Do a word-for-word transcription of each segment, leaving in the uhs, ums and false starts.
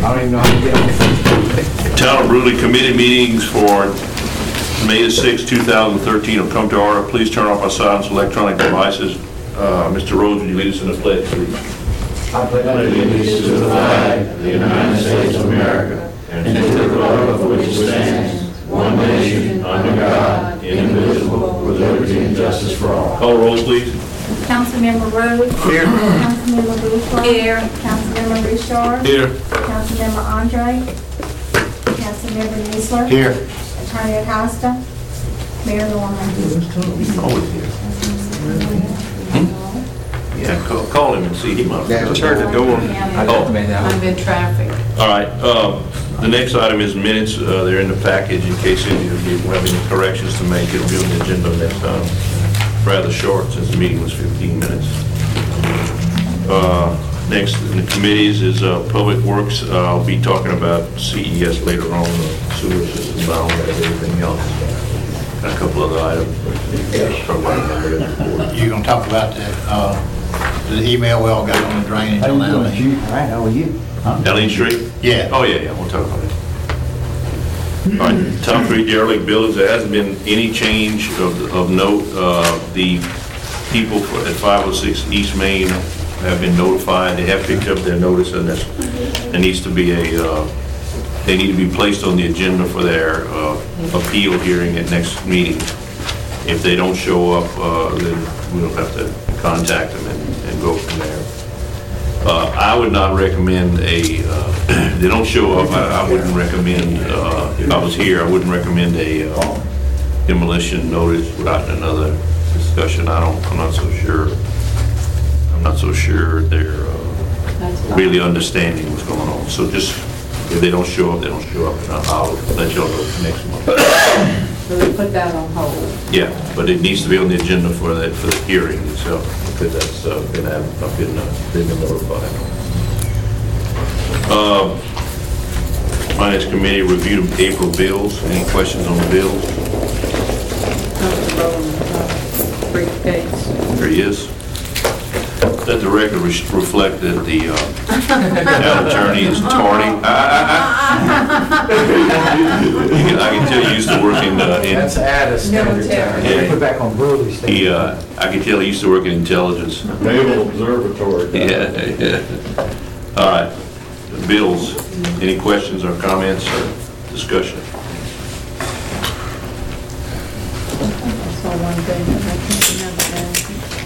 I don't even know how to get it. Town of Brewley committee meetings for May the sixth, two thousand thirteen will come to order. Please turn off our silence electronic devices. Uh, Mister Rhodes, would you lead us in the pledge, please? I pledge allegiance to the flag of the United States of America and to the republic for which it stands, one nation, under God, indivisible, with liberty and justice for all. Call the roll, please. Councilmember Rhodes. Here. Councilmember Bouchard. Here. Councilmember Richard. Here. Councilmember Andre. Councilmember Nisler. Here. Attorney Acosta. Mayor Norman. Always here. Yeah, call, call him and see. He might have turned the door. Oh, man, that I'm in traffic. All right. Um, the next item is minutes. Uh, they're in the package in case any of you have any corrections to make. It'll be on the agenda next time. Rather short since the meeting was fifteen minutes. Uh, next in the committees is uh, Public Works. Uh, I'll be talking about C E S later on, the sewer system, I don't have anything else. Got a couple other items. You're gonna talk about the, uh, the email we all got on the drainage How on you doing, that. Chief? All right, how are you? Huh? Allen Street? Yeah. Oh, yeah, yeah, we'll talk about it. All right, Tom Creek derelict buildings, there hasn't been any change of, of note. Uh, the people for- at five oh six East Main have been notified, they have picked up their notice, and there's, there needs to be a, uh, they need to be placed on the agenda for their uh, appeal hearing at next meeting. If they don't show up, uh, then we'll have to contact them and, and go from there. Uh, I would not recommend a, uh, if they don't show up, I, I wouldn't recommend, uh, if I was here, I wouldn't recommend a uh, demolition notice without another discussion. I don't, I'm not so sure, I'm not so sure they're uh, really understanding what's going on. So just, if they don't show up, they don't show up, and I'll I'll let y'all know next month. So we put that on hold. Yeah, but it needs to be on the agenda for that, for the hearing itself, because that's uh, been, I've been, uh, been notified. Uh, Finance Committee reviewed April bills. Any questions on the bills? Briefcase. There he is. Let the record re- reflect that the uh, town attorney is tardy. I, I, I, I can tell you used to work in, uh, in That's Addis Standard Time. Yeah. Put back on Brewley Standard. he, uh, I can tell he used to work in intelligence. Naval Observatory. Yeah, yeah. All right, the bills. Any questions or comments or discussion? I saw one thing, but I can't remember that.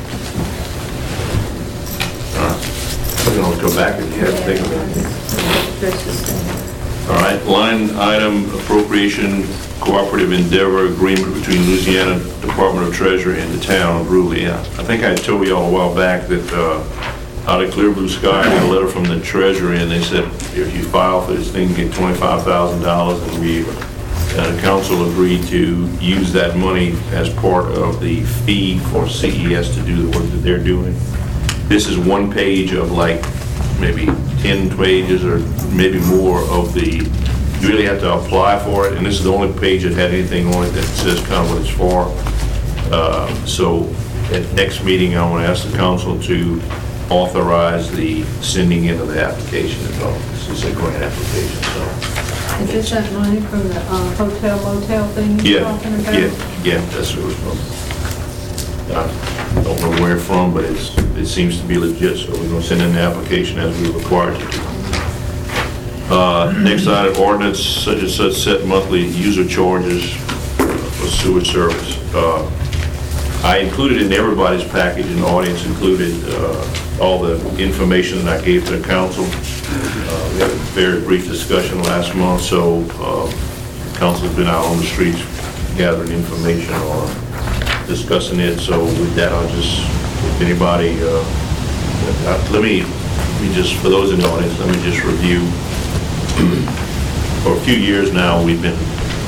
All right, we can always go back if you have to think about it. That's just, uh, All right, line item appropriation cooperative endeavor agreement between Louisiana Department of Treasury and the town of Brewley. Yeah, I think I told you all a while back that uh, out of clear blue sky, I got a letter from the Treasury, and they said if you file for this thing, you get twenty-five thousand dollars, and we, uh, the council agreed to use that money as part of the fee for C E S to do the work that they're doing. This is one page of like maybe ten pages or maybe more of the, you really have to apply for it, and this is the only page that had anything on it that says kind of what it's for. Uh, So at next meeting, I want to ask the council to authorize the sending in of the application as well. This is a grant application, so. is this that money from the uh, hotel motel thing you're Yeah, talking about? yeah, yeah, that's where it's from. I don't know where from, but it's, it seems to be legit, so we're gonna send in the application as we're required to do. Uh, next item, ordinance such and such set monthly user charges for sewer service. Uh, I included in everybody's package, and the audience included, uh, all the information that I gave to the council. Uh, we had a very brief discussion last month, so, uh, the council's been out on the streets gathering information or discussing it, so with that, I'll just, if anybody, uh, uh, let me, let me just, for those in the audience, let me just review. For a few years now, we've been,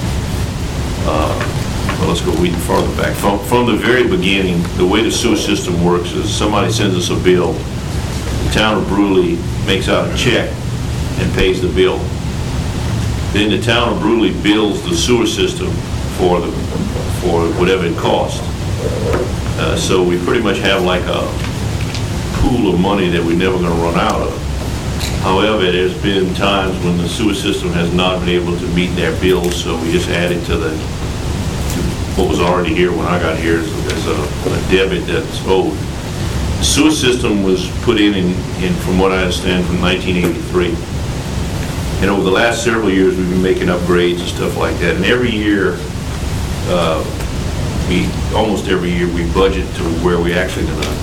uh, well, let's go even farther back. From, from the very beginning, the way the sewer system works is somebody sends us a bill, the town of Brewley makes out a check and pays the bill. Then the town of Brewley bills the sewer system for the, for whatever it costs. Uh, so we pretty much have like a pool of money that we're never gonna run out of. However, there's been times when the sewer system has not been able to meet their bills, so we just added to the, to what was already here when I got here as as a a debit that's owed. The sewer system was put in, in, in, from what I understand, from nineteen eighty-three. And over the last several years, we've been making upgrades and stuff like that. And every year, uh, we, almost every year, we budget to where we actually gonna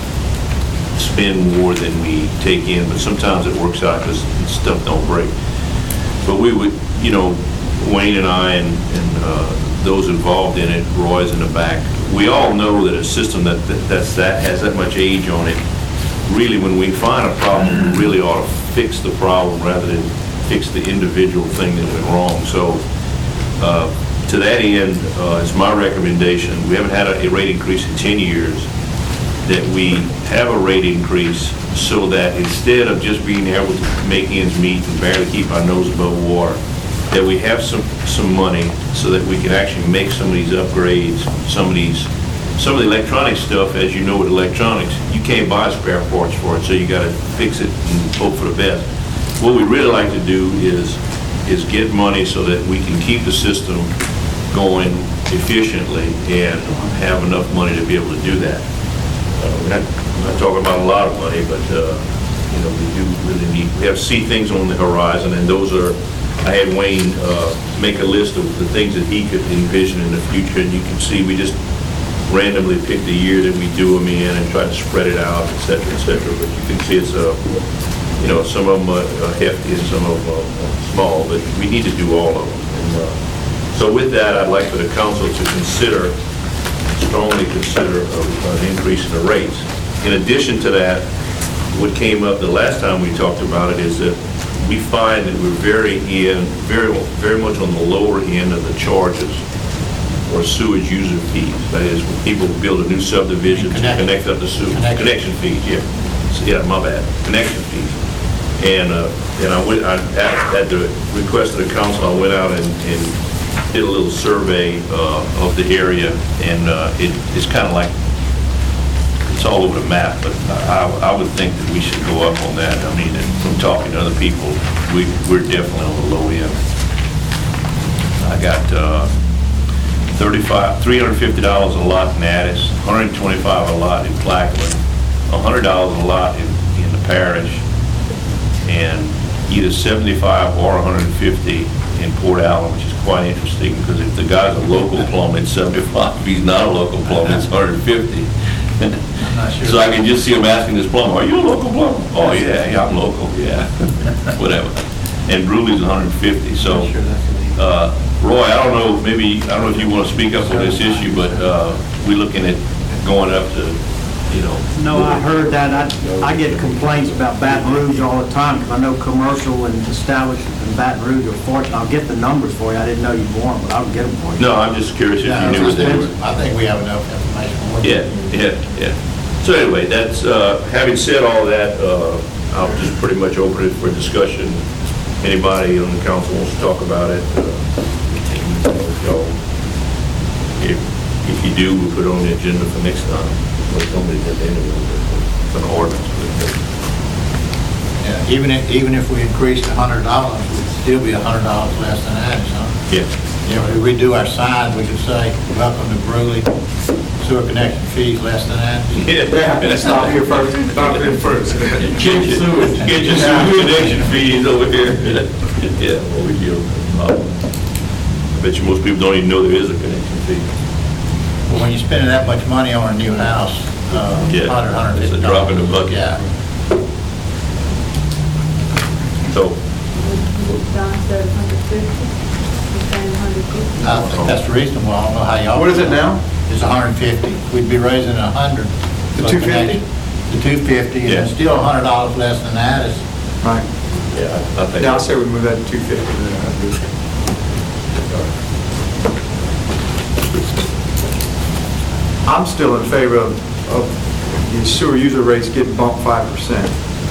spend more than we take in, but sometimes it works out because stuff don't break. But we would, you know, Wayne and I and, and uh, those involved in it, Roy's in the back, we all know that a system that, that that's that has that much age on it, really when we find a problem, we really ought to fix the problem rather than fix the individual thing that went wrong. So uh, to that end, uh, it's my recommendation, we haven't had a, a rate increase in ten years, that we have a rate increase so that instead of just being able to make ends meet and barely keep our nose above water, that we have some, some money so that we can actually make some of these upgrades, some of these, some of the electronic stuff, as you know with electronics, you can't buy spare parts for it, so you gotta fix it and hope for the best. What we really like to do is, is get money so that we can keep the system going efficiently and have enough money to be able to do that. Uh, We're not, we're not talking about a lot of money, but, uh, you know, we do really need, we have to see things on the horizon, and those are, I had Wayne uh, make a list of the things that he could envision in the future, and you can see we just randomly pick the year that we do them in and try to spread it out, et cetera, et cetera. But you can see it's, uh, you know, some of them are hefty and some of them are small, but we need to do all of them. And, uh, so with that, I'd like for the council to consider, strongly consider a- an increase in the rates. In addition to that, what came up the last time we talked about it is that we find that we're very in, very, very much on the lower end of the charges for sewage user fees. That is, when people build a new subdivision to Connect- connect up the sewer. Connection. Connection fees, yeah. So, yeah, my bad, connection fees. And, uh, and I went, I, at, at the request of the council, I went out and, and did a little survey, uh, of the area, and, uh, it, it's kind of like, it's all over the map, but I, I would think that we should go up on that. I mean, and from talking to other people, we, we're definitely on the low end. I got, uh, thirty-five, three hundred fifty dollars a lot in Addis, one hundred twenty-five dollars a lot in Plaquemine, one hundred dollars a lot in, in the parish, and either seventy-five or one hundred fifty in Port Allen, which is quite interesting, because if the guy's a local plumber, it's seventy-five. If he's not a local plumber, it's one hundred fifty. I'm not sure. So I can just see him asking this plumber, "Are you a local plumber?" "Oh, yeah, yeah, I'm local, yeah." Whatever. And Brewley's one hundred fifty, so, Not sure that's illegal. uh, Roy, I don't know, maybe, I don't know if you want to speak up on this issue, but uh, we're looking at going up to, you know. No, I heard that. I, I get complaints about Baton Rouge all the time, because I know commercial and establishments in Baton Rouge are fortunate. I'll get the numbers for you. I didn't know you'd want them, but I'll get them for you. No, I'm just curious if Yeah, you knew what they were. I think we have enough information. for you. Yeah, yeah, yeah. So anyway, that's, uh, having said all that, uh, I'll just pretty much open it for discussion. Anybody on the council wants to talk about it, uh, if y'all, if, if you do, we'll put it on the agenda for next time. Or somebody at the end of it, for an ordinance. Yeah, even if, even if we increased a hundred dollars, it'd still be a hundred dollars less than that, huh? Yeah. Yeah, if we do our signs, we could say, welcome to Brewley, sewer connection fees less than that. Yeah. Stop here first, stop here first. Get your sewage, get your sewer connection fees over here. Yeah, what we do. Uh, I bet you most people don't even know there is a connection fee. But when you're spending that much money on a new house, uh, Yeah, hundred, hundred it's fifty a dollars. drop in the bucket. Yeah. So, Don said one hundred fifty, he's saying one hundred fifty. I think that's reasonable. I don't know how y'all. What is it now? It's a hundred and fifty. We'd be raising a hundred. The two fifty? The two fifty, and Yeah. it's still a hundred dollars less than that. Is Right. yeah, I think. Yeah, I'll say we move that to two fifty. I'm still in favor of, of the sewer user rates getting bumped five percent.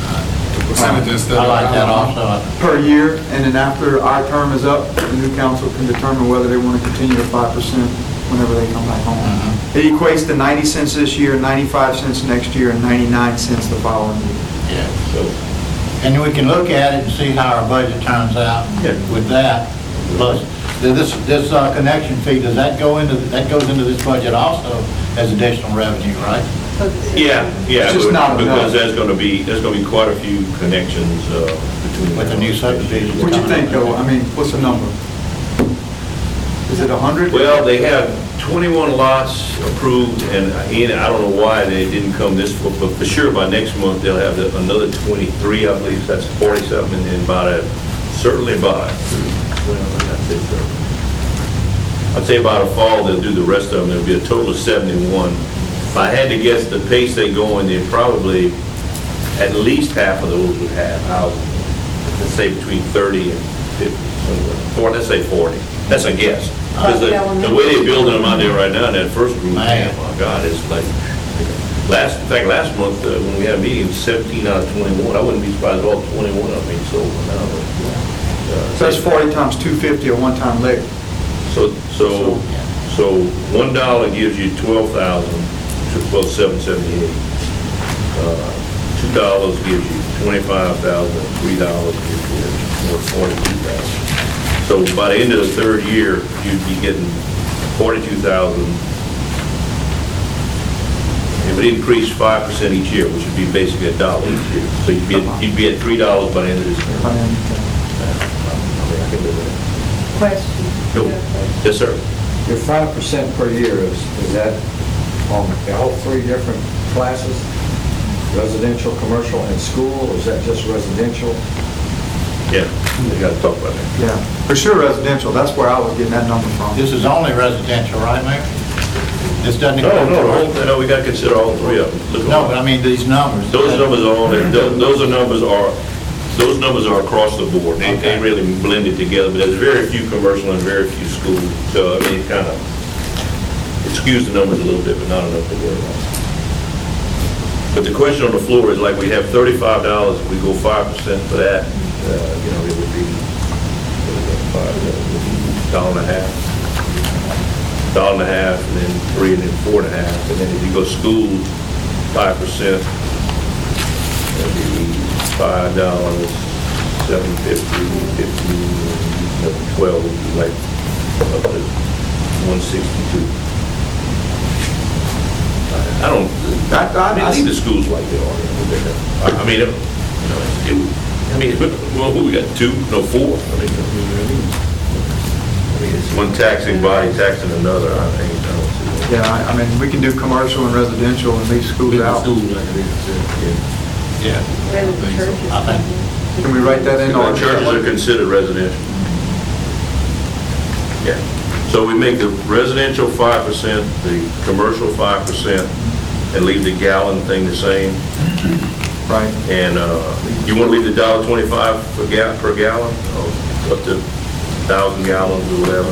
I like that also. Per year, and then after our term is up, the new council can determine whether they want to continue at five percent whenever they come back home. Mhm. It equates to ninety cents this year, ninety-five cents next year, and ninety-nine cents the following year. Yeah. So, And then we can look at it and see how our budget turns out Yeah. with that. Plus, this, this uh, connection fee, does that go into, that goes into this budget also as additional revenue, right? Yeah, yeah, It's just but- not enough. because there's gonna be, there's gonna be quite a few connections, uh, between. With the new subdivision. What you think, though? I mean, what's the number? Is it a hundred? Well, they have twenty-one lots approved, and Ian, I don't know why they didn't come this, far, but for sure by next month, they'll have the- another twenty-three, I believe, that's forty-something, and then by, a- certainly by, well, I'd say so. I'd say by the fall, they'll do the rest of them, there'll be a total of seventy-one. If I had to guess the pace they go in, they're probably, at least half of those would have houses, let's say between thirty and fifty, somewhere. Four, let's say forty, that's a guess. Because the, the way they're building them out there right now, in that first group, Man. oh my God, it's like, last, in fact, last month, uh, when we had a meeting, it was seventeen out of twenty-one, I wouldn't be surprised if all twenty-one of them being sold now. but, uh, So that's forty times two fifty, a one-time leg. So, so, so one dollar gives you twelve thousand, well, seven seventy-eight. Uh, Two dollars gives you twenty-five thousand, three dollars gives you forty-two thousand. So by the end of the third year, you'd be getting forty-two thousand. It would increase five percent each year, which would be basically a dollar each year. So you'd be, at- you'd be at three dollars by the end of this term. I mean, I can live with that. Question. Go. Yes, sir. Your five percent per year, is, is that on all three different classes? Residential, commercial, and school, or is that just residential? Yeah, we got to talk about that. Yeah, for sure residential, that's where I was getting that number from. This is only residential, right, Mayor? This doesn't No, include... no, the whole- no, we got to consider all three of them. Look at No, all- but I mean, these numbers. Those numbers are all, those those are numbers are, those numbers are across the board. They they Okay. really blended together, but there's very few commercial and very few schools. So, I mean, it kind of, it skews the numbers a little bit, but not enough to worry about. But the question on the floor is like, we have thirty-five dollars, if we go five percent for that, uh, you know, it would be, what is that, five, uh, would be dollar and a half. Dollar and a half, and then three, and then four and a half. And then if you go schools, five percent, that'd be five dollars, seven fifty, fifteen, twelve, would be like, up to one sixty-two. I don't, I- I- I mean, I think the schools like they are. I I mean, it- you know, it, would- I mean, well, who we got, two, no, four? I mean, I mean, I mean, it's one taxing body taxing another, I think, I don't see that. Yeah, I I mean, we can do commercial and residential and leave schools out. Yeah, I think. Can we write that in? Our churches are considered residential. Yeah. So we make the residential five percent, the commercial five percent, and leave the gallon thing the same. Right. And uh, you want to leave the dollar twenty-five per ga, per gallon, or up to thousand gallons or whatever?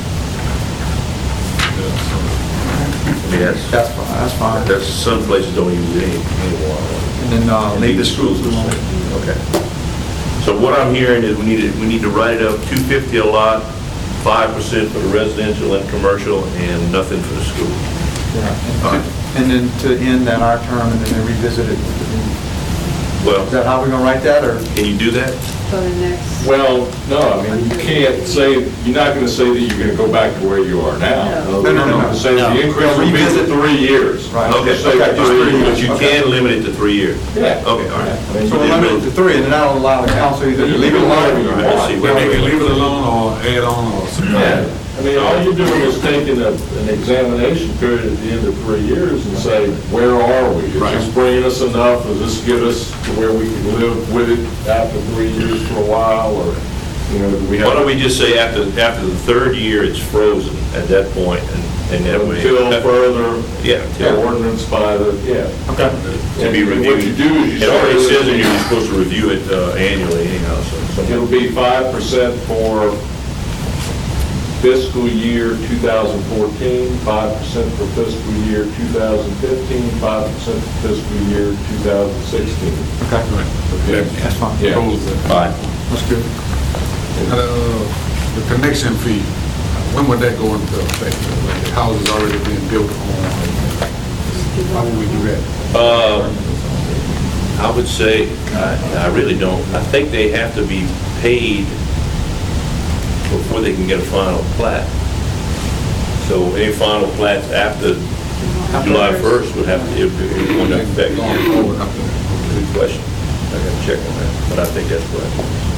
I mean, that's, That's fine, that's fine. that's, some places don't use it any- anymore. And then uh, leave the schools alone. Okay. So what I'm hearing is we need to, we need to write it up, two fifty a lot, five percent for the residential and commercial, and nothing for the school. Yeah. All right. And then to end that our term and then revisit it with the new. Well, Is that how we're gonna write that, or? can you do that? For the next. Well, no, I mean, you can't say, you're not gonna say that you're gonna go back to where you are now. No. No, no, no, no. You say the increase will be Revisit. for three years. Right. Okay, Just say okay, just three three years. But you Okay. can limit it to three years? Yeah. Okay, all right. I mean, So we'll limit it to three, and then that'll allow the council either to leave it alone. All right, let's see. or- Wait, wait, wait. Leave it alone or add on or something. Yeah, I mean, all you're doing is taking a, an examination period at the end of three years and say, where are we? Is Right. this bringing us enough? Does this get us to where we can live with it after three years for a while, or, you know, do we have? Why don't we just say after, after the third year, it's frozen at that point, and and that way. Until further. Yeah, until- Ordinance by the, yeah. Okay. To be And reviewed. What you do is you. It already say says in here you're supposed to review it uh, annually anyhow, so. It'll be five percent for fiscal year two thousand fourteen, five percent for fiscal year two thousand fifteen, five percent for fiscal year two thousand sixteen. Okay, Okay. that's fine. Yeah. Fine. That's good. Uh, The connection fee, when would that go into effect? When the house is already being built on, how would we do that? Uh, I would say, I, I really don't. I think they have to be paid before they can get a final plat. So any final plats after July first would have to, it would go into effect. Good question. I gotta check on that, but I think that's correct.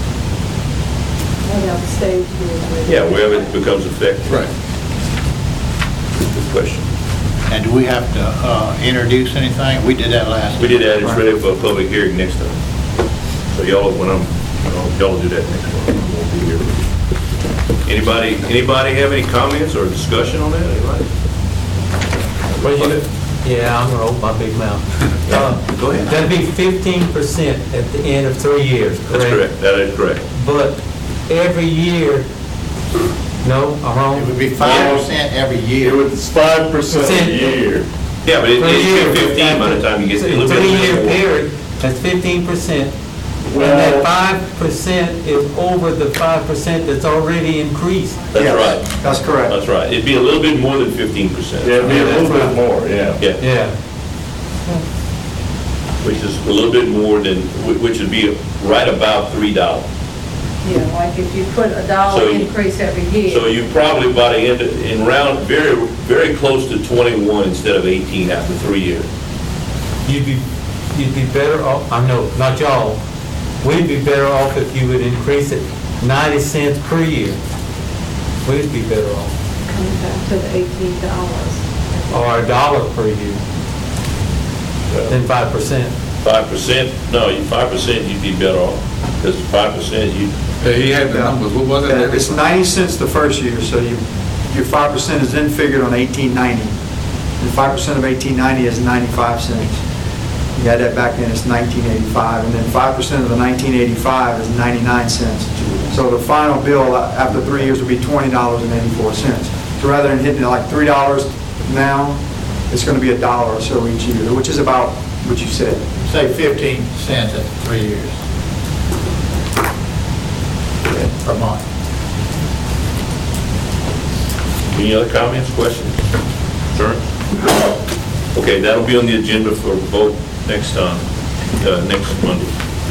What else stage is it? Yeah, wherever it becomes effective. Right. Good question. And do we have to uh, introduce anything? We did that last. We did that, it's ready for a public hearing next time. So y'all, when I'm, you know, y'all do that next time. I won't be here. Anybody, anybody have any comments or discussion on that? Anybody? Well, you, yeah, I'm gonna open my big mouth. Uh, Go ahead. That'd be fifteen percent at the end of three years, correct? That's correct, that is correct. But every year, no, I'm wrong? It would be five percent every year. It was five percent a year. Yeah, but it- Per year. it's fifteen by the time you get to a little bit. Three-year period, that's fifteen percent. And that five percent is over the five percent that's already increased. That's Yes, right, That's correct. that's right. It'd be a little bit more than fifteen percent. Yeah, it'd be a little bit more, yeah. Yeah, Yeah. which is a little bit more than, which would be right about three dollars. Yeah, like if you put a So dollar you- increase every year. So you probably by the end, of- in round, very, very close to twenty-one instead of eighteen after three years. You'd be, you'd be better off, I know, not y'all, we'd be better off if you would increase it ninety cents per year. We'd be better off, Comes back to the eighteen dollars. or a dollar per year, than five percent. Five percent, no, you, five percent you'd be better off, because five percent you, Yeah, he had the numbers, what was Yeah, it? It's ninety cents the first year, so you, your five percent is then figured on eighteen ninety. And five percent of eighteen ninety is ninety-five cents. You add that back in, it's nineteen eighty-five, and then five percent of the nineteen eighty-five is ninety-nine cents. So the final bill after three years will be twenty dollars and eighty-four cents. So rather than hitting it like three dollars now, it's gonna be a dollar or so each year, which is about what you said. Say fifteen cents at three years. Per month. any other comments, questions, concerns? Okay, that'll be on the agenda for vote next time, uh, next Monday.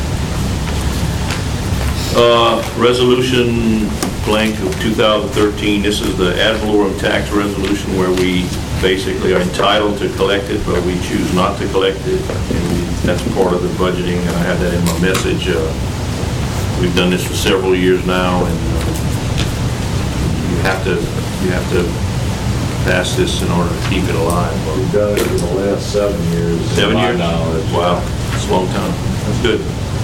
Uh, Resolution blank of two thousand thirteen, this is the ad valorem tax resolution where we basically are entitled to collect it, but we choose not to collect it. And we- that's part of the budgeting, and I have that in my message. Uh, We've done this for several years now, and uh, you have to, you have to pass this in order to keep it alive. We've done it for the last seven years. to Seven my years? knowledge. Wow, that's a long time. That's good.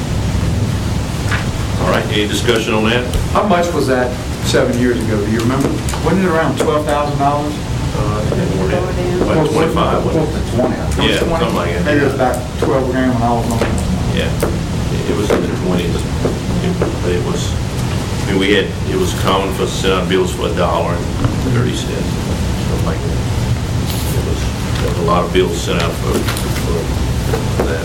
All right, any discussion on that? How much was that seven years ago? Do you remember? Wasn't it around twelve thousand dollars? About twenty-five, wasn't it? Twenty. I think. Yeah, something like that. Maybe it was about twelve grand when I was on. Yeah, it was in the twenties. But it was, I mean, we had, it was common for us to send out bills for a dollar and thirty cents, something like that. It was, there was a lot of bills sent out for, for that.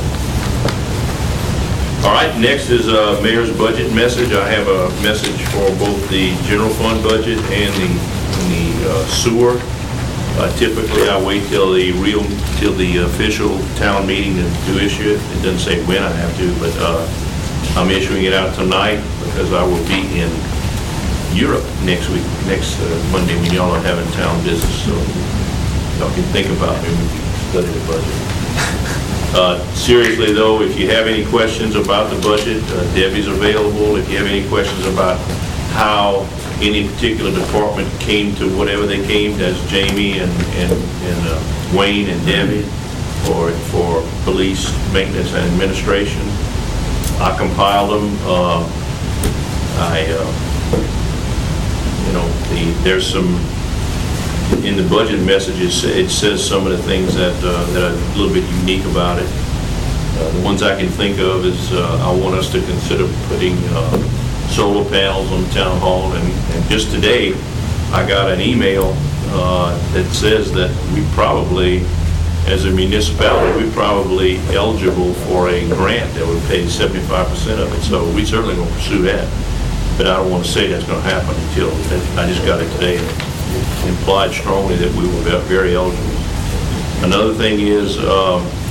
All right, next is uh mayor's budget message. I have a message for both the general fund budget and the, and the uh, sewer. Uh, Typically, I wait till the real, till the official town meeting to to issue it. It doesn't say when I have to, but uh, I'm issuing it out tonight because I will be in Europe next week, next uh, Monday, when y'all are having town business, so y'all can think about me when you study the budget. Uh, Seriously, though, if you have any questions about the budget, uh, Debbie's available. If you have any questions about how any particular department came to whatever they came, that's Jamie and, and, and uh, Wayne and Debbie, or for police, maintenance, and administration. I compiled them. Uh, I, uh, you know, the, there's some, in the budget messages, it says some of the things that, uh, that are a little bit unique about it. Uh, the ones I can think of is uh, I want us to consider putting uh, solar panels on the town hall. And, and just today, I got an email uh, that says that we probably, as a municipality, we're probably eligible for a grant that would pay seventy-five percent of it. So we certainly will pursue that. But I don't want to say that's going to happen until, I just got it today. It implied strongly that we were very eligible. Another thing is, um,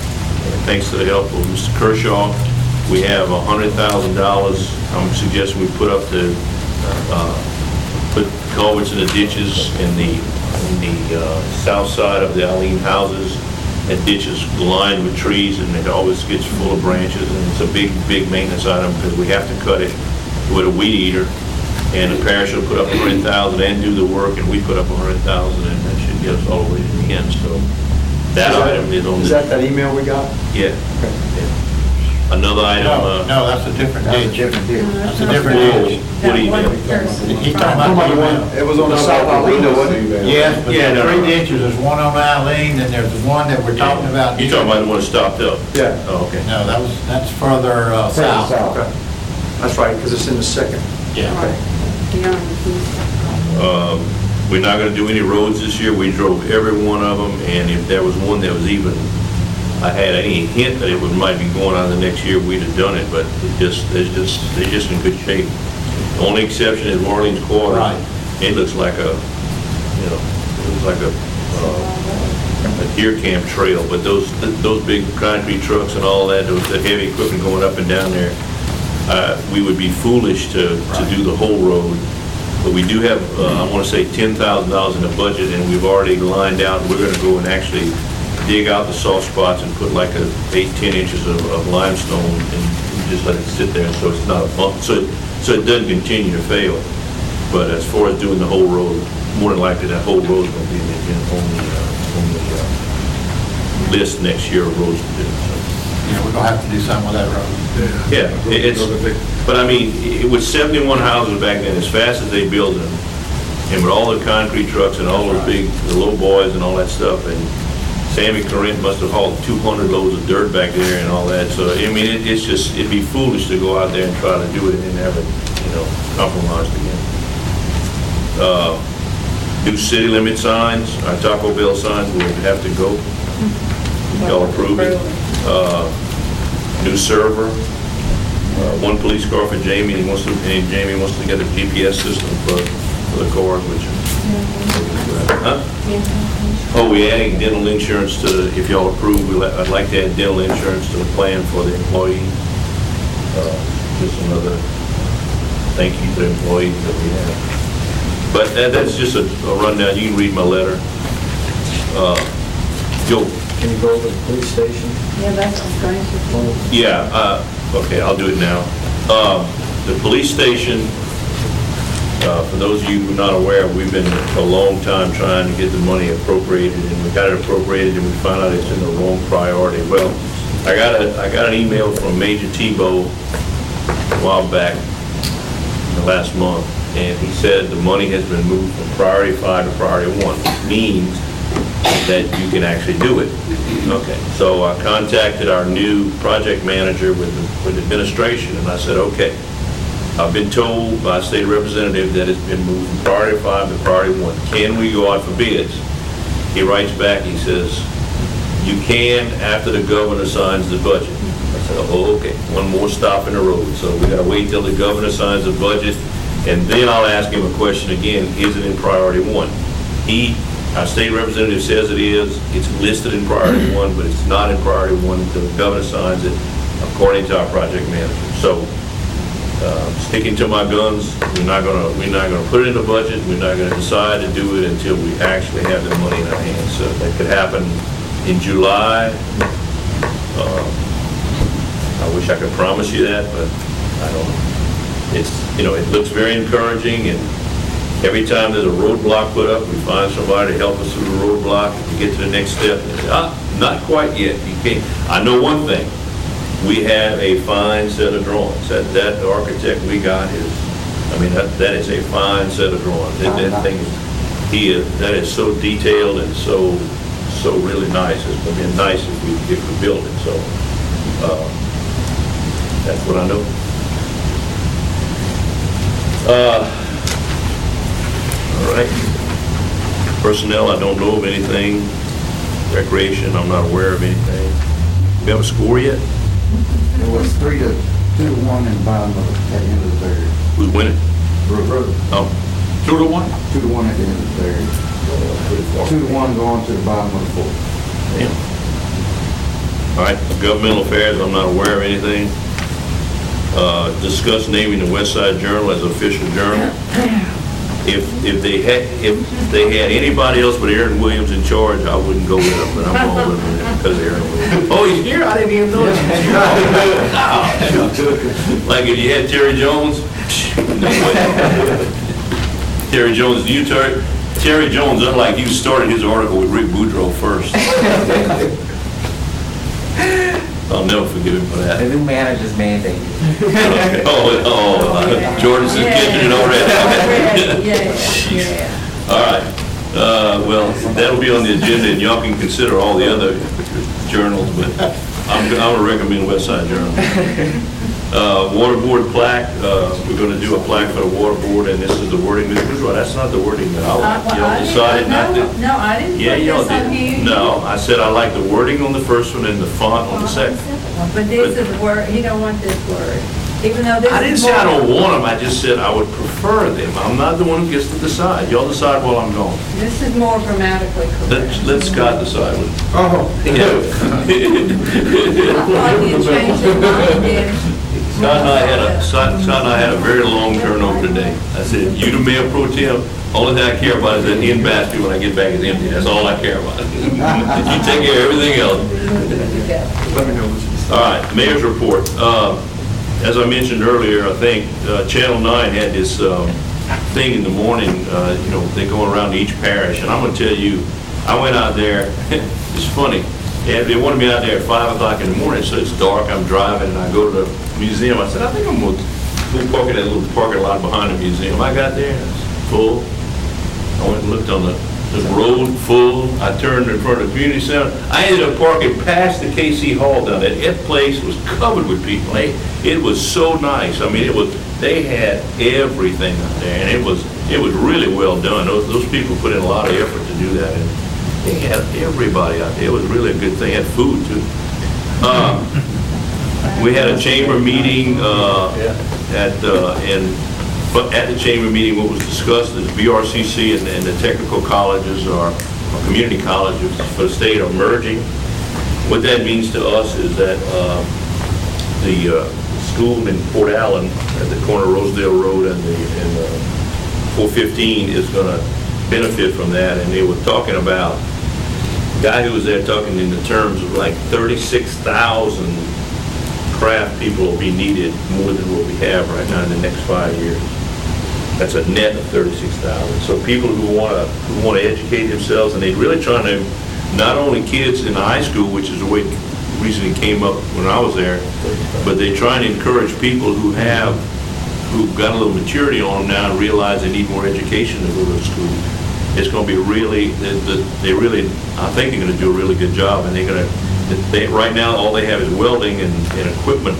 thanks to the help of Mister Kershaw, we have one hundred thousand dollars. I'm suggesting we put up the, uh, put culverts in the ditches in the, in the uh, south side of the Alene houses, and ditches lined with trees, and it always gets full of branches, and it's a big, big maintenance item, because we have to cut it with a weed eater, and the parish will put up one hundred thousand and do the work, and we put up one hundred thousand, and that should get us all the way to the end, so that item is on the... Is that that email we got? Yeah. Yeah. Another item, No, uh... no, that's a different That's a ditch. different deal. That's a different Whoa. ditch. What email? He's talking about the email. It was on the South Alena, wasn't it? Yes, but Yeah, there are no, three no. ditches. There's one on Alene, and there's one that we're talking about. You talking about the one that stopped up? Yeah. Oh, okay. No, that was, that's further uh, south. Okay. That's right, because it's in the second. Yeah. Um, we're not gonna do any roads this year. We drove every one of them, and if there was one that was even, I had any hint that it would, might be going on the next year, we'd have done it, but it just, it's just, they're just in good shape. The only exception is Orleans Quarter. Right. It looks like a, you know, it looks like a, uh, a deer camp trail, but those, those big concrete trucks and all that, those, the heavy equipment going up and down there, uh, we would be foolish to, to do the whole road. But we do have, uh, I want to say ten thousand dollars in the budget, and we've already lined out, we're going to go and actually dig out the soft spots and put like a eight, ten inches of, of limestone and just let it sit there, so it's not a bump, so, it- so it doesn't continue to fail. But as far as doing the whole road, more than likely that whole road's going to be in the, in- on the, uh, on the uh, list next year of roads to do. So. Yeah, we're gonna have to do something with that road. Yeah, it- it's, but I mean, it was seventy-one houses back then, as fast as they built them, and with all the concrete trucks and all those big, the low boys and all that stuff, and Sammy Corinth must have hauled two hundred loads of dirt back there and all that, so, I mean, it- it's just, it'd be foolish to go out there and try to do it and then have it, you know, compromised again. Uh, New city limit signs, our Taco Bell signs will have to go. Y'all approve it? Uh, New server, uh, one police car for Jamie, and he wants to, and Jamie wants to get a G P S system for, for the cars, which. Huh? Oh, we're adding dental insurance to, if y'all approve, we'll- I'd like to add dental insurance to the plan for the employee. Uh, Just another thank you to the employees that we have. But that, that's just a a rundown, you can read my letter. Uh, Joe? Can you go over the police station? Yeah, that's strange. Yeah, uh, okay, I'll do it now. Um, The police station, uh, for those of you who are not aware, we've been a long time trying to get the money appropriated, and we got it appropriated, and we found out it's in the wrong priority. Well, I got a, I got an email from Major Tebow a while back, in the last month, and he said the money has been moved from priority five to priority one, which means that you can actually do it. Okay, so I contacted our new project manager with, the- with administration, and I said, okay, I've been told by a state representative that it's been moved from priority five to priority one. Can we go out for bids? He writes back, he says, you can after the governor signs the budget. I said, oh, okay, one more stop in the road, so we gotta wait till the governor signs the budget, and then I'll ask him a question again, is it in priority one? He, our state representative says it is, it's listed in priority one, but it's not in priority one until the governor signs it, according to our project manager. So, uh, sticking to my guns, we're not gonna, we're not gonna put it in the budget, we're not gonna decide to do it until we actually have the money in our hands. So that could happen in July. Uh, I wish I could promise you that, but I don't know. It's, you know, it looks very encouraging, and every time there's a roadblock put up, we find somebody to help us through the roadblock, we get to the next step, and they say, ah, not quite yet, you can't. I know one thing, we have a fine set of drawings. That, that architect we got is, I mean, that, that is a fine set of drawings. That, that thing is, he is, that is so detailed and so, so really nice. It's gonna be nice if we, if we build it, so, uh, that's what I know. Uh, all right. Personnel, I don't know of anything. Recreation, I'm not aware of anything. We have a score yet? It was three to, two to one in the bottom of it at the end of the third. Who's winning? Brother. Oh, two to one? Two to one at the end of the third. Two to one going to the bottom of the fourth. Yeah. All right, governmental affairs, I'm not aware of anything. Uh, Discuss naming the West Side Journal as official journal. If, if they had, if they had anybody else but Aaron Williams in charge, I wouldn't go with them, but I'm going with him because of Aaron Williams. Oh, he's here? I didn't even know that. Like if you had Terry Jones, no way. Terry Jones, you, Terry, Terry Jones, unlike you, started his article with Rick Boudreaux first. I'll never forgive him for that. The new manager's mandate. Okay. Oh, oh, uh, Jordan's is getting it already. Yeah, yeah. All right. Uh, well, that'll be on the agenda, and y'all can consider all the other journals, but I'm, I'm gonna recommend West Side Journal. Uh, water board plaque, uh, we're gonna do a plaque for the water board, and this is the wording, Miz Bourgeois, that's not the wording that I Uh, like. well, I Y'all didn't- decided not no, to. No, I didn't Yeah, put y'all this on did. here. No, I said I like the wording on the first one and the font on the second. But this is the word, you don't want this word, even though this is. I didn't say I more- don't want them, I just said I would prefer them. I'm not the one who gets to decide. Y'all decide while I'm gone. This is more grammatically correct. Let, let Scott decide. Oh. I thought you changed your mind then. Scott and I had a, Scott Scott and I had a very long turnover today. I said, you the mayor pro tem, only thing I care about is that end basket when I get back is empty. That's all I care about. You take care of everything else. Let me know what you decide. All right, mayor's report. Uh, As I mentioned earlier, I think uh, Channel nine had this um, thing in the morning, uh, you know, they go around to each parish, and I'm going to tell you, I went out there, it's funny, they they wanted me out there at five o'clock in the morning, so it's dark, I'm driving, and I go to the museum. I said, I think I'm going to park in that little parking lot behind the museum. I got there, and it's full. I went and looked on the the road full. I turned in front of the community center. I ended up parking past the K C Hall down there. That place was covered with people. They, it was so nice. I mean, it was, they had everything out there, and it was, it was really well done. Those, those people put in a lot of effort to do that, and they had everybody out there. It was really a good thing. They had food, too. Uh, we had a chamber meeting, uh, at, uh, and But at the chamber meeting, what was discussed is B R C C and, and the technical colleges or, or community colleges for the state are merging. What that means to us is that uh, the uh, school in Port Allen at the corner of Rosedale Road and the and uh, four fifteen is going to benefit from that. And they were talking about, the guy who was there talking in the terms of like thirty-six thousand craft people will be needed more than what we have right now in the next five years. That's a net of thirty-six thousand. So people who want to who want to educate themselves, and they're really trying to, not only kids in high school, which is the way the reason it came up when I was there, but they're trying to encourage people who have who've got a little maturity on them now and realize they need more education to go to school. It's going to be really, they, they really, I think they're going to do a really good job, and they're going to. They, right now, all they have is welding and, and equipment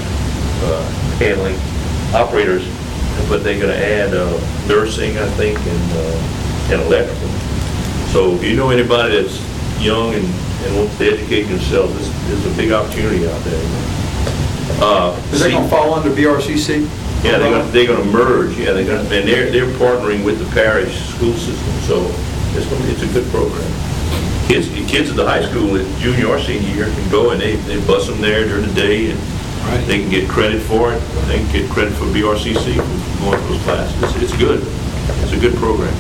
uh, handling operators. But they're going to add uh, nursing, I think, and, uh, and electrical. So if you know anybody that's young and, and wants to educate themselves, this is a big opportunity out there. Uh, Is that going to fall under B R C C? Yeah, they're going to, they're going to merge. Yeah, they're going to, and they're they're partnering with the parish school system. So it's going to, it's a good program. Kids kids at the high school, at junior or senior year, can go and they they bus them there during the day and. Right. They can get credit for it. They can get credit for B R C C for going to those classes. It's, it's good. It's a good program.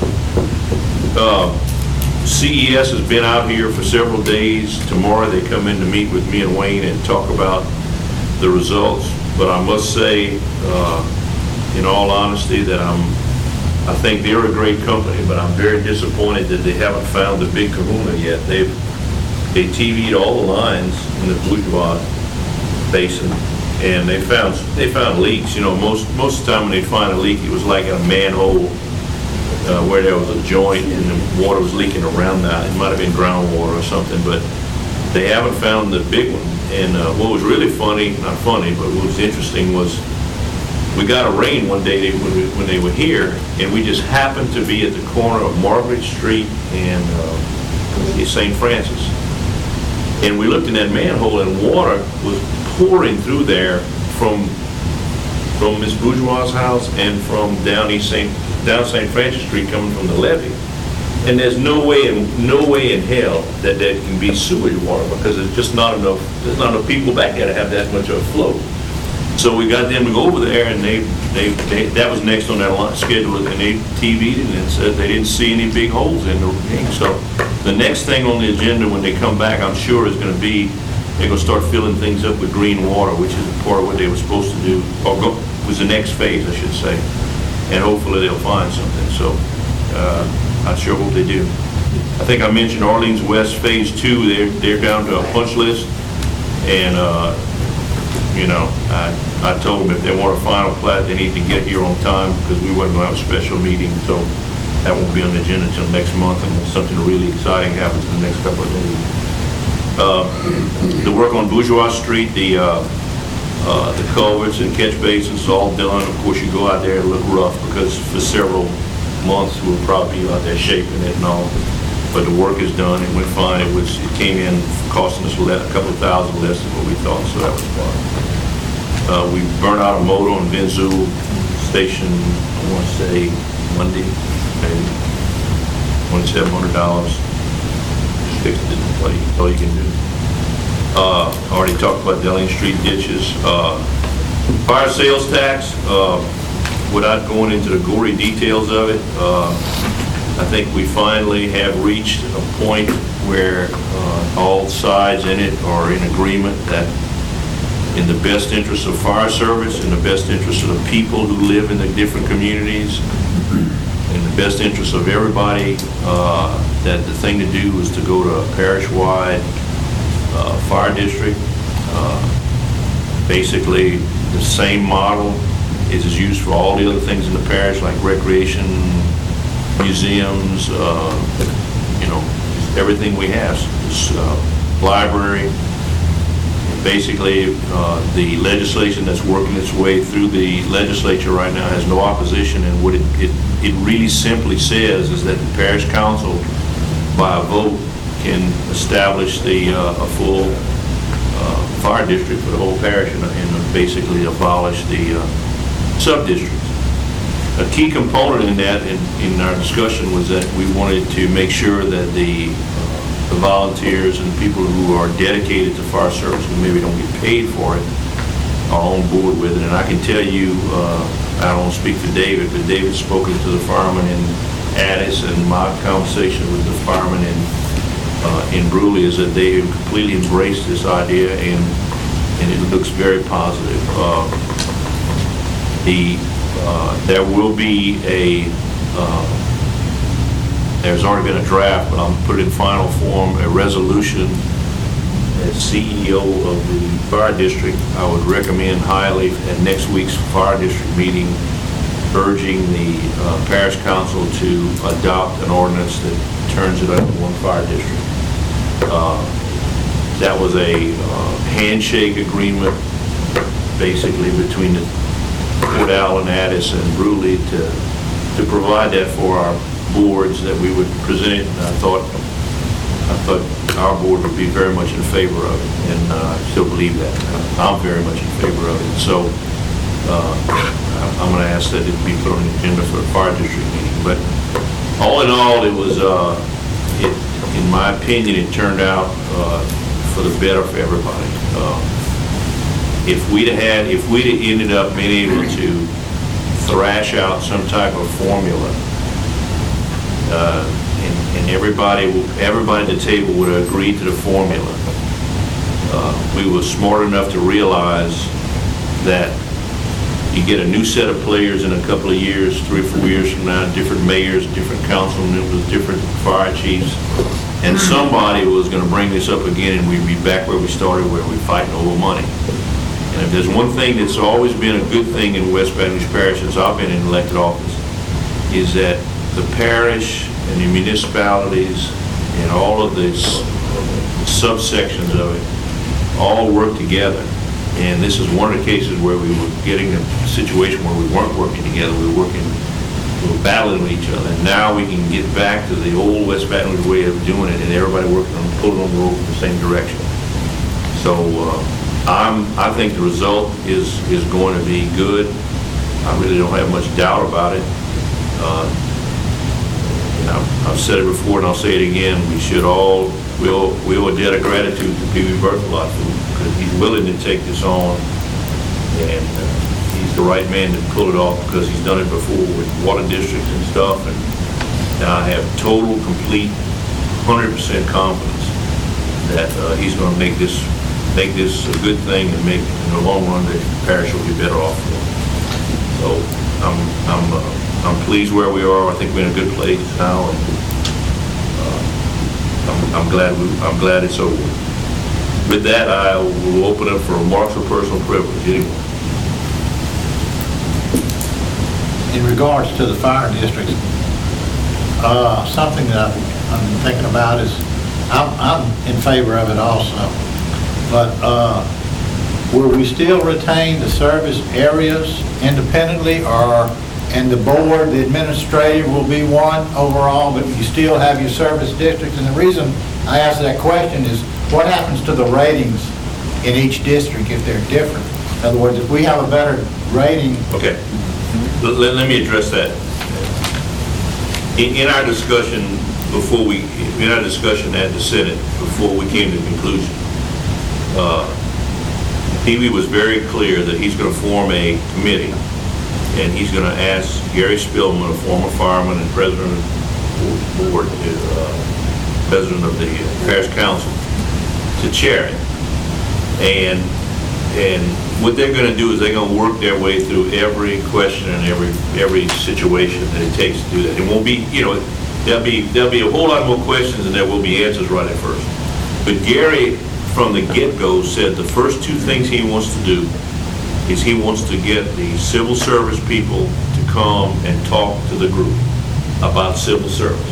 Uh, C E S has been out here for several days. Tomorrow they come in to meet with me and Wayne and talk about the results. But I must say, uh, in all honesty, that I'm, I think they're a great company, but I'm very disappointed that they haven't found the big kahuna yet. They've they T V'd all the lines in the Bourgeois basin, and they found they found leaks. You know, most most of the time when they find a leak, it was like in a manhole uh, where there was a joint and the water was leaking around that. It might have been groundwater or something, but they haven't found the big one. And uh, what was really funny, not funny, but what was interesting was we got a rain one day they, when, we, when they were here, and we just happened to be at the corner of Margaret Street and uh, Saint Francis. And we looked in that manhole, and water was pouring through there from from Miss Bourgeois' house and from down East Saint down Saint Francis Street, coming from the levee. And there's no way, in no way in hell that there can be sewage water, because there's just not enough, there's not enough people back there to have that much of a flow. So we got them to go over there, and they, they, they that was next on their line schedule, and they T V'd it and said they didn't see any big holes in the thing. So the next thing on the agenda when they come back, I'm sure, is going to be, they're going to start filling things up with green water, which is part of what they were supposed to do, or go, was the next phase, I should say. And hopefully they'll find something. So uh, I sure hope they do. I think I mentioned Orleans West Phase Two. They're they're down to a punch list, and uh, you know, I I told them if they want a final plat, they need to get here on time, because we wasn't going to have a special meeting, so that won't be on the agenda until next month, unless something really exciting happens in the next couple of days. Uh, the work on Bourgeois Street, the uh, uh, the culverts and catch basins, all done. Of course, you go out there and look rough, because for several months we'll probably be out there shaping it and all. But the work is done. It went fine. It was. It came in costing us a couple of thousand less than what we thought, so that was fine. Uh, we burned out a motor on Vinzul Station, I want to say Monday, maybe twenty-seven hundred dollars. Fixed it. That's all you, all you can do. Uh, already talked about Delian Street ditches. Uh, fire sales tax. Uh, without going into the gory details of it, uh, I think we finally have reached a point where uh, all sides in it are in agreement that in the best interest of fire service, in the best interest of the people who live in the different communities, in the best interest of everybody, uh, that the thing to do is to go to a parish-wide uh, fire district. Uh, basically, the same model is used for all the other things in the parish, like recreation, museums, uh, you know, everything we have, uh, library. Basically, uh, the legislation that's working its way through the legislature right now has no opposition, and what it, it, it really simply says is that the parish council, by a vote, can establish the uh, a full uh, fire district for the whole parish, and, and basically abolish the uh, sub-districts. A key component in that, in, in our discussion, was that we wanted to make sure that the, uh, the volunteers and people who are dedicated to fire service, who maybe don't get paid for it, are on board with it. And I can tell you, uh, I don't speak for David, but David's spoken to the firemen in Addis, and my conversation with the firemen in, uh, in Bruley is that they have completely embraced this idea, and, and it looks very positive. Uh, the Uh, there will be a, uh, there's already been a draft, but I'll put it in final form, a resolution as C E O of the fire district. I would recommend highly at next week's fire district meeting, urging the uh, parish council to adopt an ordinance that turns it into one fire district. Uh, that was a uh, handshake agreement, basically, between the Port Allen, Addis, and Bruley to to provide that for our boards, that we would present it. And I thought I thought our board would be very much in favor of it, and uh, I still believe that. I'm very much in favor of it. So uh, I'm going to ask that it be put on the agenda for the fire district meeting. But all in all, it was, uh, it, in my opinion, it turned out uh, for the better for everybody. Uh, If we'd had, if we'd ended up being able to thrash out some type of formula, uh, and, and everybody, everybody at the table would have agreed to the formula, uh, we were smart enough to realize that you get a new set of players in a couple of years, three or four years from now, different mayors, different council members, different fire chiefs, and somebody was going to bring this up again, and we'd be back where we started, where we're fighting over money. And if there's one thing that's always been a good thing in West Baton Rouge Parish since I've been in elected office, is that the parish and the municipalities and all of the subsections of it all work together. And this is one of the cases where we were getting a situation where we weren't working together. We were working, we were battling with each other. And now we can get back to the old West Baton Rouge way of doing it, and everybody working on pulling on the rope in the same direction. So. Uh, I'm, I think the result is, is going to be good. I really don't have much doubt about it. Uh, and I've, I've said it before and I'll say it again, we should all, we owe, we owe a debt of gratitude to Pee Wee Berthelot because he's willing to take this on, and uh, he's the right man to pull it off because he's done it before with water districts and stuff, and, and I have total, complete, one hundred percent confidence that uh, he's going to make this make this a good thing and make, in the long run, the parish will be better off. So I'm I'm uh, I'm pleased where we are. I think we're in a good place now, and uh, I'm, I'm glad we, I'm glad it's over. With that, I will open up for remarks of personal privilege. Anyone? In regards to the fire districts, uh, something that I've, I'm thinking about is, I'm, I'm in favor of it also, but uh, will we still retain the service areas independently, or, and the board, the administrative will be one overall, but you still have your service districts? And the reason I ask that question is, what happens to the ratings in each district if they're different? In other words, if we have a better rating. Okay. Let, let me address that. In, in our discussion before we, in our discussion at the Senate, before we came to the conclusion, uh, Pee Wee was very clear that he's going to form a committee, and he's going to ask Gary Spillman, a former fireman and president of the board, uh, president of the Parish Council, to chair it. And and what they're going to do is they're going to work their way through every question and every every situation that it takes to do that. It won't be, you know, there'll be there'll be a whole lot more questions than there will be answers right at first. But Gary, from the get-go, said the first two things he wants to do is he wants to get the civil service people to come and talk to the group about civil service.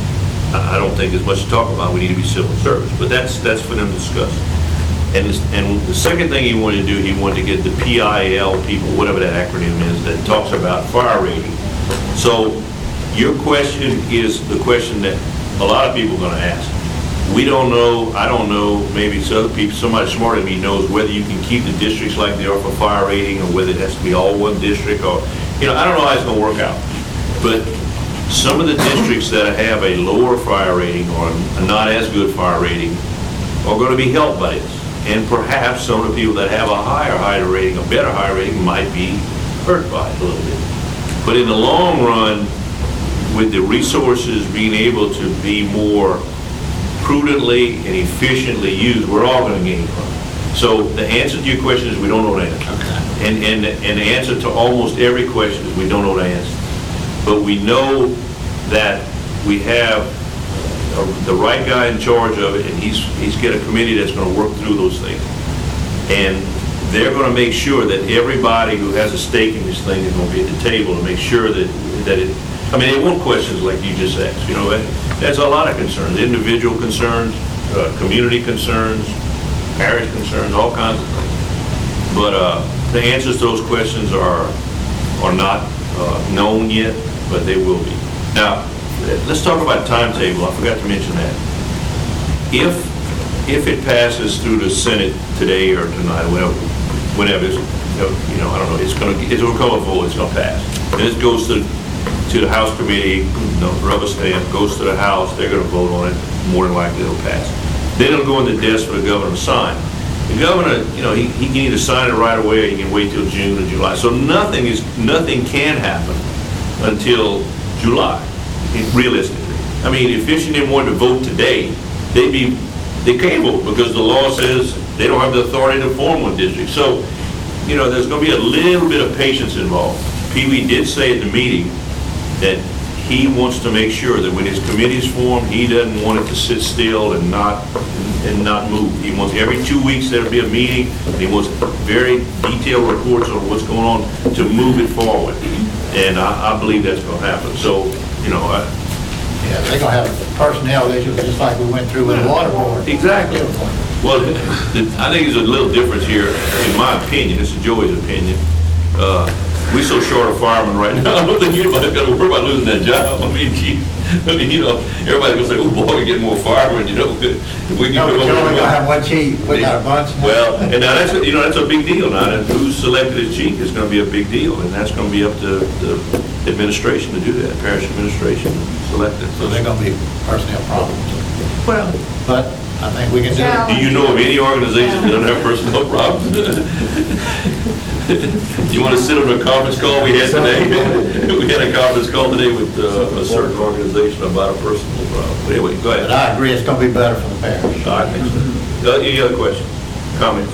I don't think there's much to talk about. We need to be civil service, but that's that's for them to discuss. And this, and the second thing he wanted to do, he wanted to get the P I L people, whatever that acronym is, that talks about fire rating. So your question is the question that a lot of people are going to ask. We don't know, I don't know, maybe it's other people, somebody smarter than me knows whether you can keep the districts like they are for fire rating, or whether it has to be all one district, or, you know, I don't know how it's going to work out. But some of the districts that have a lower fire rating or a not as good fire rating are going to be helped by this. And perhaps some of the people that have a higher, higher rating, a better higher rating, might be hurt by it a little bit. But in the long run, with the resources being able to be more prudently and efficiently used, we're all going to gain from it. So the answer to your question is we don't know the answer. Okay. And, and, and the answer to almost every question is we don't know the answer. But we know that we have the right guy in charge of it, and he's he's got a committee that's going to work through those things. And they're going to make sure that everybody who has a stake in this thing is going to be at the table to make sure that, that it, I mean, they want questions like you just asked, you know, that's a lot of concerns, individual concerns, uh, community concerns, parish concerns, all kinds of things. But uh, the answers to those questions are, are not uh, known yet, but they will be. Now, let's talk about timetable. I forgot to mention that. If if it passes through the Senate today or tonight, whenever, whenever it's, you know, I don't know, it's going to it's going to come a vote. It's going to pass. And it goes to to the House committee, you know, rubber stamp, goes to the House. They're going to vote on it. More than likely, it'll pass. Then it'll go in the desk for the governor to sign. The governor, you know, he, he can either sign it right away or he can wait till June or July. So nothing is nothing can happen until July. Realistically, I mean, if Michigan wanted to vote today, they'd be, they can't vote because the law says they don't have the authority to form one district. So, you know, there's going to be a little bit of patience involved. Pee Wee did say at the meeting that he wants to make sure that when his committee's formed, he doesn't want it to sit still and not and not move. He wants every two weeks there'll be a meeting. And he wants very detailed reports on what's going on to move it forward. And I, I believe that's going to happen. So, you know, I, yeah, they're going to have personnel issues just like we went through with the water board. Exactly. Well, the, the, I think there's a little difference here, in my opinion. This is Joey's opinion. Uh, we're so short of firemen right now. I don't think anybody's got to worry about losing that job. I mean, gee, I mean, you know, everybody's gonna say, oh boy, we're getting more firemen, you know, if we can No, come we up only with- gonna have one chief, we got a bunch. Well, and now that's, a- you know, that's a big deal now, and who's selected as chief is gonna be a big deal, and that's gonna be up to the administration to do that, parish administration selected. So they're gonna be personnel problems. Well, But I think we can do it. do you know of any organization that doesn't have personnel problems? You want to sit on a conference call we had today? We had a conference call today with uh, a certain organization about a personal problem. Anyway, go But ahead. I agree, it's gonna be better for the parish. I think so. Uh, Any other questions, comments?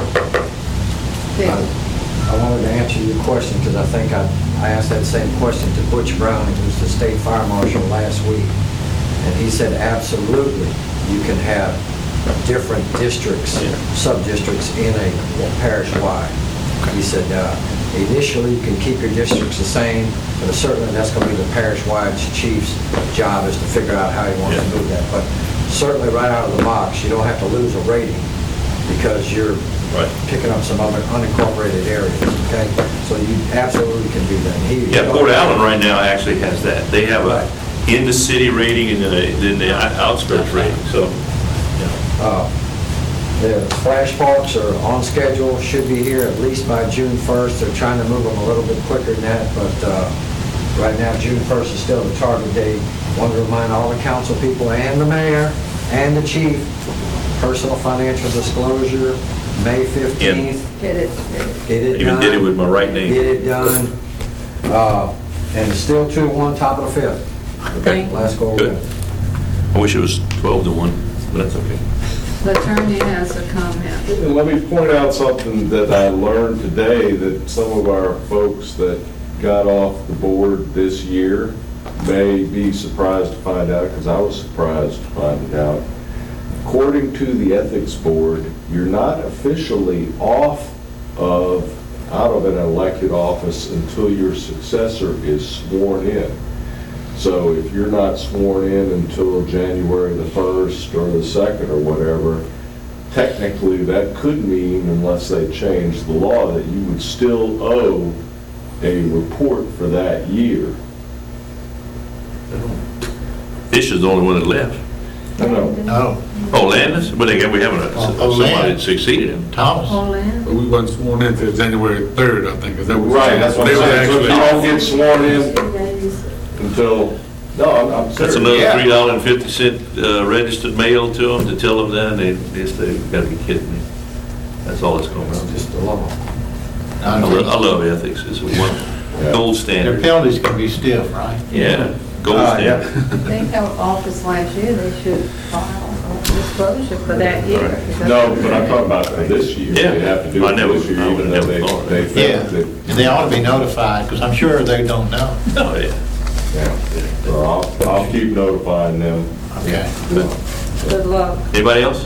I wanted to answer your question because I think I, I asked that same question to Butch Brown, who's the state fire marshal, last week. And he said, absolutely, you can have different districts, sub-districts in a parish-wide. He said, uh, initially, you can keep your districts the same, but certainly that's going to be the parish-wide chief's job is to figure out how he wants to Yeah. move that. But certainly, right out of the box, you don't have to lose a rating because you're Right. picking up some other unincorporated areas, okay? So you absolutely can do that. He- Yeah, Port Allen right now actually has that. They have a Right. in the city rating and then a- then the outskirts rating, so. Uh, The flash parks are on schedule, should be here at least by June first. They're trying to move them a little bit quicker than that, but uh, right now, June first is still the target date. Want to remind all the council people and the mayor and the chief, personal financial disclosure, May fifteenth. Get it, Get it Even done. did it with my right name. Get it done. Uh, And it's still two to one, top of the fifth. Okay. Last go Good. around. I wish it was twelve to one, but that's okay. The attorney has a comment. And let me point out something that I learned today, that some of our folks that got off the board this year may be surprised to find out, because I was surprised to find it out. According to the Ethics Board, you're not officially off of, out of an elected office until your successor is sworn in. So if you're not sworn in until January the first or the second or whatever, technically that could mean, unless they change the law, that you would still owe a report for that year. Fish is the only one that left. No, no. No, Oh, Landis? But again, we haven't, Oh, oh, somebody Land. that succeeded him. Thomas. Orlando. But we wasn't sworn in until January third, I think, is that what? Right, that's what I'm They were saying. So if you actually- don't get sworn in until, no, I'm, I'm serious. That's another Yeah. three dollar and fifty cent uh, registered mail to them to tell them that, they, they say, you gotta be kidding me. That's all it's going to be. Just a law. I love, I love ethics, it's a one, gold Their standard. penalties can be stiff, right? Yeah, gold Ah, yeah. standard. They held office last year, they should file a disclosure for that year. No, but I'm talking about for this year. Yeah. They have to do I it never- this year, I even would've though never they, thought of they that. Yeah, felt that. and they ought to be notified, because I'm sure they don't know. Oh, yeah. Yeah. So I'll, I'll keep notifying them. Okay. Good luck. Anybody else?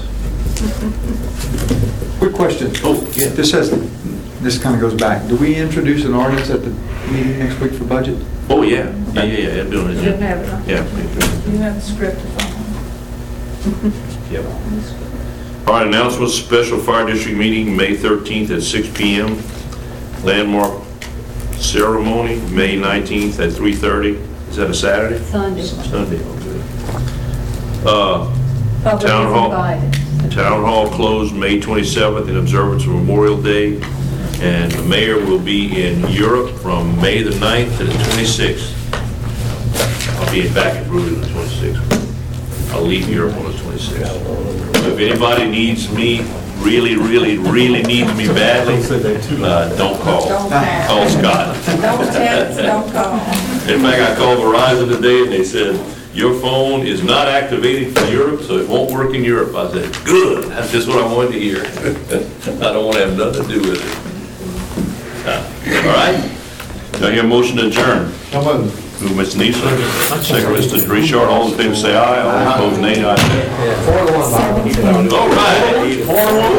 Quick question. Oh, Yeah, This says, this kind of goes back. Do we introduce an ordinance at the meeting next week for budget? Oh, yeah, yeah, yeah, yeah, I'm doing You it, didn't yeah. have it on. Yeah. You have the script on. Yep. All right, announcements, special fire district meeting, May thirteenth at six P M Landmark ceremony, May nineteenth at three thirty. Is that a Saturday? Sunday. Sunday, okay. Uh, Public Town is hall. invited. Town hall closed May twenty-seventh in observance of Memorial Day, and the mayor will be in Europe from May the ninth to the twenty-sixth. I'll be back in Brewster the twenty-sixth. I'll leave Europe on the twenty-sixth. So if anybody needs me, really, really, really needs me badly, uh, don't call. Don't call. Call Scott. Don't text, don't call. In fact, I called Verizon today and they said, your phone is not activated for Europe, so it won't work in Europe. I said, good, that's just what I wanted to hear. I don't want to have nothing to do with it. Uh, All right? Do I hear a motion to adjourn? Come on. Move, Mister Neesler. Second, Mister Richard. All in favor, say aye. All opposed, nay. Ayes have it. Yeah, four to one, Bob. All right.